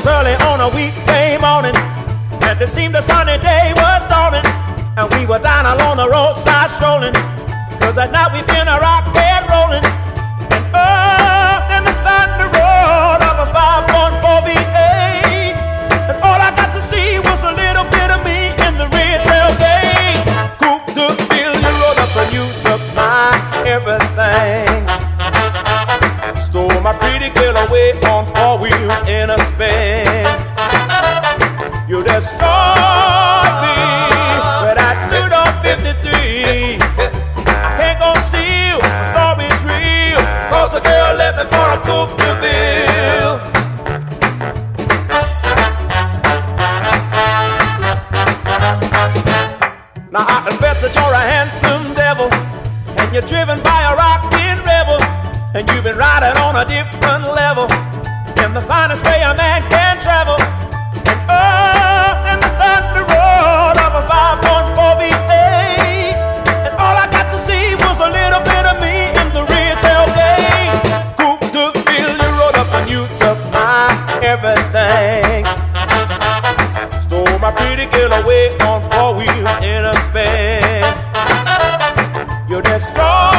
was early on a weekday morning, and it seemed a sunny day was dawning, and we were down along the roadside strolling, cause at night we've been a rock band rolling, and up in the thunder road of a 5.4 V8, and all I got to see was a little bit of me in the red tailgate. Coupe de Ville, you rode up and you took my everything. Stole my pretty girl away on 4 wheels in a spin. You destroyed me with that 2.53. I can't conceal, the story's real, cause a girl left me for a Coupe de Ville. Now I confess that you're a handsome devil, and you're driven by a rockin' rebel, and you've been riding on a different level, in the finest way a man can travel. And up in the thunder road of a 5.4 V8, and all I got to see was a little bit of me in the rear tailgate. Coupe de Ville, you rode up and you took my everything. Stole my pretty girl away on 4 wheels in a spin. You destroyed